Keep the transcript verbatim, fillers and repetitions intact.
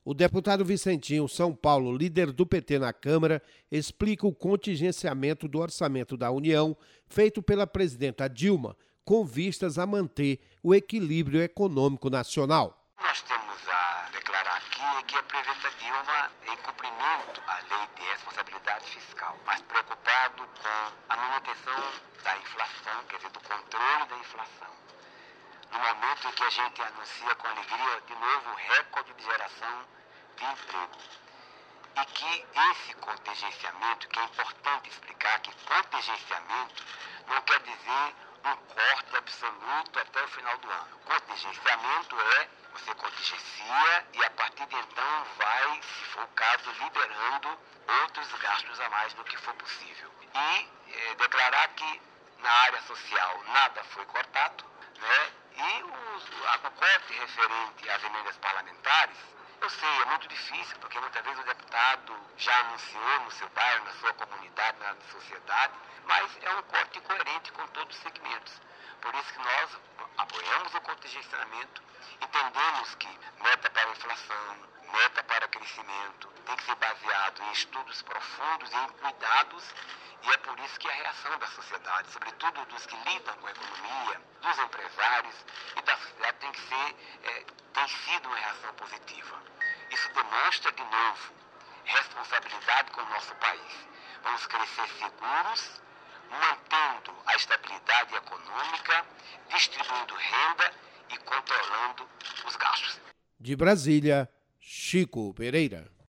O deputado Vicentinho São Paulo, líder do P T na Câmara, explica o contingenciamento do orçamento da União feito pela presidenta Dilma, com vistas a manter o equilíbrio econômico nacional. Nós temos a declarar aqui que a presidenta Dilma, em cumprimento à lei de responsabilidade fiscal, mas preocupado com a manutenção da inflação, quer dizer, do controle da inflação, no momento em que a gente anuncia com alegria, de novo, recorde de geração de emprego. E que esse contingenciamento, que é importante explicar que contingenciamento não quer dizer um corte absoluto até o final do ano. Contingenciamento é você contingencia e a partir de então vai, se for o caso, liberando outros gastos a mais do que for possível. E é, declarar que na área social nada foi cortado, né? E o, a, o corte referente às emendas parlamentares, eu sei, é muito difícil, porque muitas vezes o deputado já anunciou no seu bairro, na sua comunidade, na sociedade, mas é um corte coerente com todos os segmentos. Por isso que nós apoiamos o contingenciamento, entendemos que meta para a inflação, meta para crescimento, tem que ser baseado em estudos profundos e em cuidados, e é por isso que a reação da sociedade, sobretudo dos que lidam com a economia, dos empresários e da sociedade, tem que ser, é, tem sido uma reação positiva. Isso demonstra, de novo, responsabilidade com o nosso país. Vamos crescer seguros, mantendo a estabilidade econômica, distribuindo renda e controlando os gastos. De Brasília, Chico Pereira.